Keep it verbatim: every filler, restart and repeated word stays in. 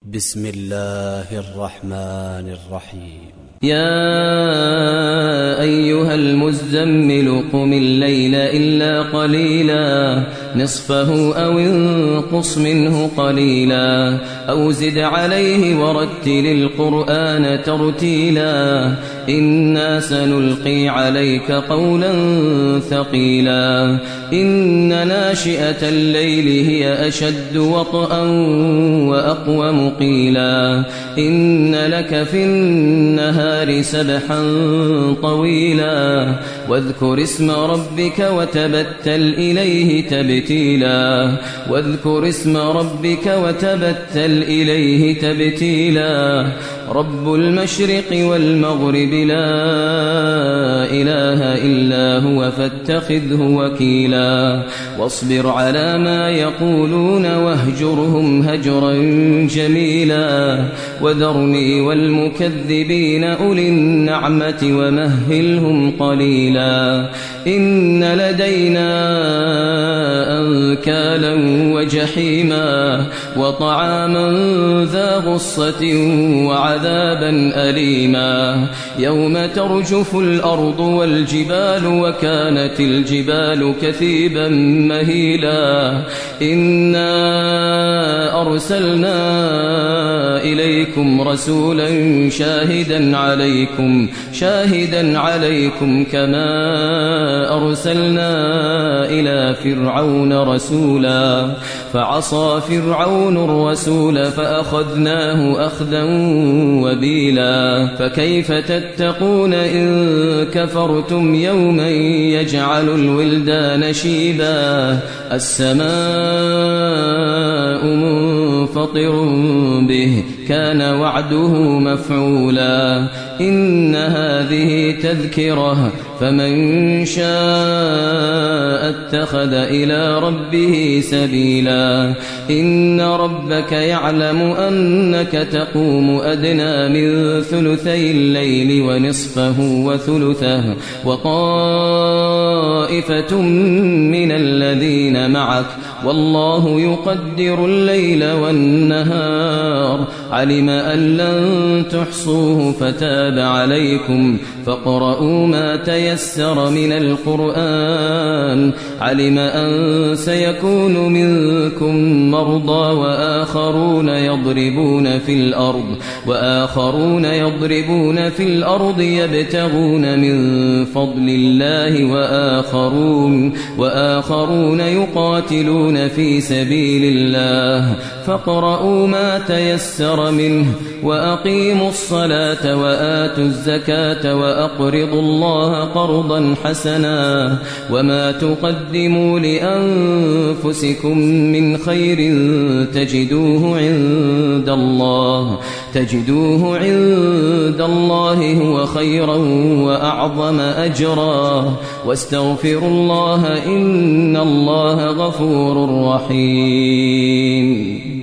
بسم الله الرحمن الرحيم. يا أيها المزمل قم الليل إلا قليلا نصفه أو انقص منه قليلا أو زد عليه ورتل القرآن ترتيلا إنا سنلقي عليك قولا ثقيلا إن ناشئة الليل هي أشد وطئا وأقوم قيلا إن لك في النهار سبحا طويلا واذكر اسم ربك وتبتل إليه تبتيلا واذكر اسم ربك وتبتل إليه تبتيلا رب المشرق والمغرب لا إله إلا هو فاتخذه وكيلا واصبر على ما يقولون واهجرهم هجرا جميلا وذرني والمكذبين أولي النعمة ومهلهم قليلا إن لدينا أنكالا وجحيما وطعاما ذا غصة وعذابا أليما يوم ترجف الأرض والجبال وكانت الجبال كثيبا مهيلا إنا أرسلنا إليكم رسولا شاهدا عليكم شاهدا عليكم كما أرسلنا إلى فرعون رسولا فعصى فرعون الرسول فأخذناه أخذا وبيلا فكيف تتقون إن كفرتم يوما يجعل الولدان شيبا السماء منفطر به كان وعده مفعولا إن هذه تذكرة فمن شاء اتخذ إلى ربه سبيلا إن ربك يعلم أنك تقوم أدنى من ثلثي الليل ونصفه وثلثه وطائفة من الذين معك والله يقدر الليل والنهار علم أن لن تحصوه فتاب عليكم فاقرؤوا ما تيسر من القرآن علم أن سيكون منكم مرضى وآخرون يضربون في الأرض وآخرون يضربون في الأرض يبتغون من فضل الله وآخرون وآخرون يقاتلون في سبيل الله فاقرؤوا ما تيسر منه وأقيموا الصلاة وآتوا الزكاة وأقرضوا الله قرضا حسنا وما تقدموا لأنفسكم من خير تجدوه عند الله تجدوه عند الله هو خيرا وأعظم أجرا واستغفروا الله إن الله غفور رحيم.